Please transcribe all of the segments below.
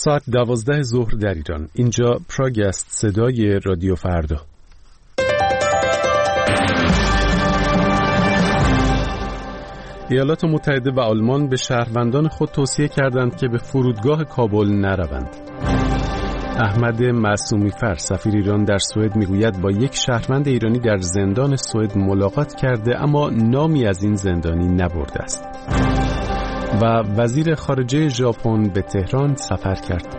ساعت 12 ظهر در ایران. اینجا پراگ است، صدای رادیو فردا. ایالات متحده و آلمان به شهروندان خود توصیه کردند که به فرودگاه کابل نروند. احمد معصومی‌فر سفیر ایران در سوئد میگوید با یک شهروند ایرانی در زندان سوئد ملاقات کرده اما نامی از این زندانی نبرده است. و وزیر خارجه ژاپن به تهران سفر کرد.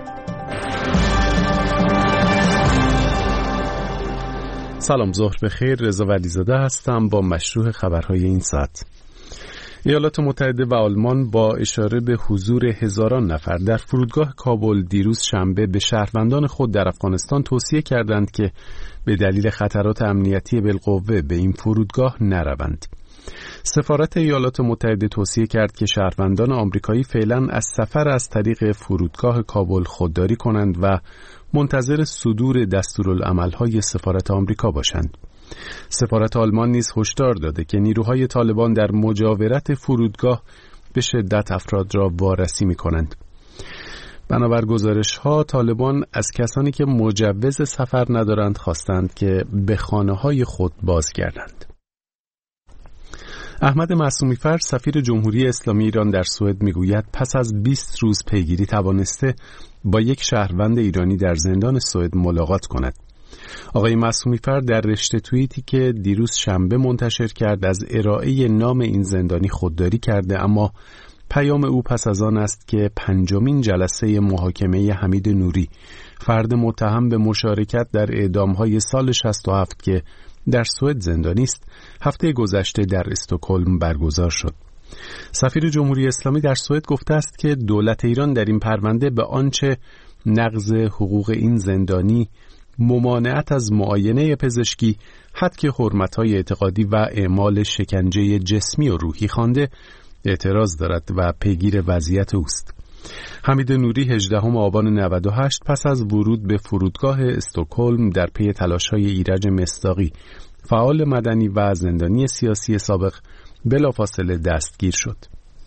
سلام، ظهر بخیر. رضا ولیزاده هستم با مشروع خبرهای این ساعت. ایالات متحده و آلمان با اشاره به حضور هزاران نفر در فرودگاه کابل دیروز شنبه به شهروندان خود در افغانستان توصیه کردند که به دلیل خطرات امنیتی بالقوه به این فرودگاه نروند. سفارت ایالات متحده توصیه کرد که شهروندان آمریکایی فعلا از سفر از طریق فرودگاه کابل خودداری کنند و منتظر صدور دستورالعمل‌های سفارت آمریکا باشند. سفارت آلمان نیز هشدار داده که نیروهای طالبان در مجاورت فرودگاه به شدت افراد را وارسی می‌کنند. بنابر گزارش‌ها طالبان از کسانی که مجوز سفر ندارند خواستند که به خانه‌های خود بازگردند. احمد معصومی‌فر سفیر جمهوری اسلامی ایران در سوئد میگوید پس از 20 روز پیگیری توانسته با یک شهروند ایرانی در زندان سوئد ملاقات کند. آقای معصومی‌فر در رشته توییتی که دیروز شنبه منتشر کرد از ارائه نام این زندانی خودداری کرده، اما پیام او پس از آن است که 5مین جلسه محاکمه حمید نوری، فرد متهم به مشارکت در اعدام‌های سال 67 که در سوئد زندانی است، هفته گذشته در استکهلم برگزار شد. سفیر جمهوری اسلامی در سوئد گفته است که دولت ایران در این پرونده به آنچه نقض حقوق این زندانی، ممانعت از معاینه پزشکی، حد حرمت‌های اعتقادی و اعمال شکنجه جسمی و روحی خوانده اعتراض دارد و پیگیر وضعیت اوست. حمید نوری 18 آبان 98 پس از ورود به فرودگاه استکهلم در پی تلاش‌های ایرج مصداقی، فعال مدنی و زندانی سیاسی سابق، بلافاصله دستگیر شد.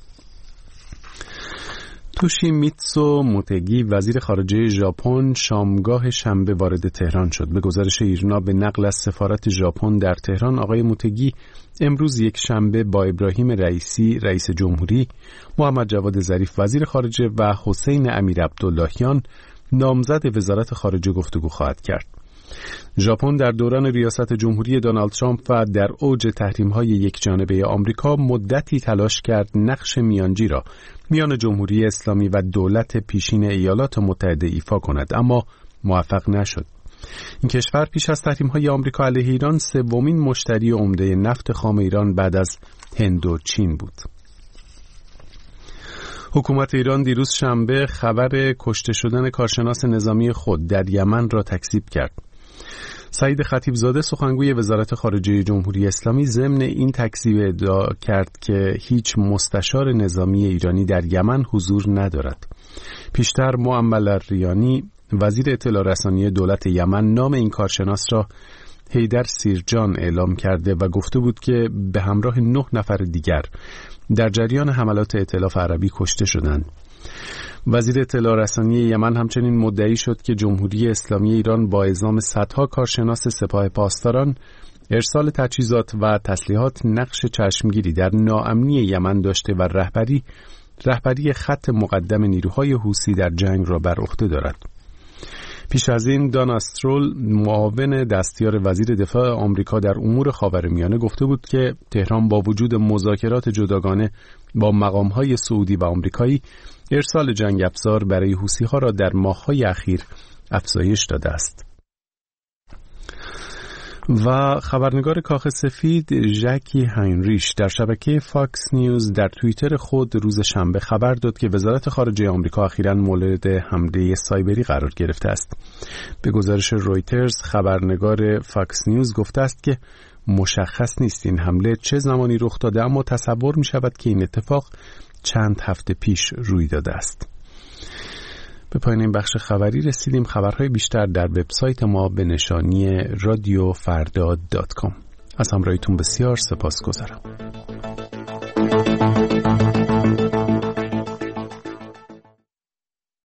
توشیمیتسو موتگی وزیر خارجه ژاپن شامگاه شنبه وارد تهران شد. به گزارش ایرنا به نقل از سفارت ژاپن در تهران، آقای موتگی امروز یک شنبه با ابراهیم رئیسی رئیس جمهوری، محمد جواد ظریف وزیر خارجه و حسین امیرعبداللهیان نامزد وزارت خارجه گفتگو خواهد کرد. ژاپن در دوران ریاست جمهوری دونالد ترامپ و در اوج تحریم‌های یکجانبه آمریکا مدتی تلاش کرد نقش میانجی را میان جمهوری اسلامی و دولت پیشین ایالات متحده ایفا کند، اما موفق نشد. این کشور پیش از تحریم‌های آمریکا علیه ایران سومین مشتری عمده نفت خام ایران بعد از هند و چین بود. حکومت ایران دیروز شنبه خبر کشته شدن کارشناس نظامی خود در یمن را تکذیب کرد. سعید خطیبزاده سخنگوی وزارت خارجه جمهوری اسلامی ضمن این تکذیب ادعا کرد که هیچ مستشار نظامی ایرانی در یمن حضور ندارد. پیشتر معمل الریانی وزیر اطلاع رسانی دولت یمن نام این کارشناس را حیدر سیرجان اعلام کرده و گفته بود که به همراه 9 نفر دیگر در جریان حملات ائتلاف عربی کشته شدند. وزیر اطلاع رسانی یمن همچنین مدعی شد که جمهوری اسلامی ایران با اعزام صدها کارشناس سپاه پاسداران، ارسال تجهیزات و تسلیحات نقش چشمگیری در ناامنی یمن داشته و رهبری خط مقدم نیروهای حوثی در جنگ را بر عهده دارد. پیش از این دان استرول معاون دستیار وزیر دفاع آمریکا در امور خاورمیانه گفته بود که تهران با وجود مذاکرات جداگانه با مقام‌های سعودی و آمریکایی، ارسال جنگ افزار برای حوثی‌ها را در ماه‌های اخیر افزایش داده است. و خبرنگار کاخ سفید ژکی هاینریش در شبکه فاکس نیوز در توییتر خود روز شنبه خبر داد که وزارت خارجه آمریکا اخیراً مورد حمله سایبری قرار گرفته است. به گزارش رویترز خبرنگار فاکس نیوز گفته است که مشخص نیست این حمله چه زمانی رخ داده، اما تصور می شود که این اتفاق چند هفته پیش روی داده است. به پایان این بخش خبری رسیدیم. خبرهای بیشتر در وبسایت ما به نشانی radiofrda.com. از همراهیتون بسیار سپاسگزارم.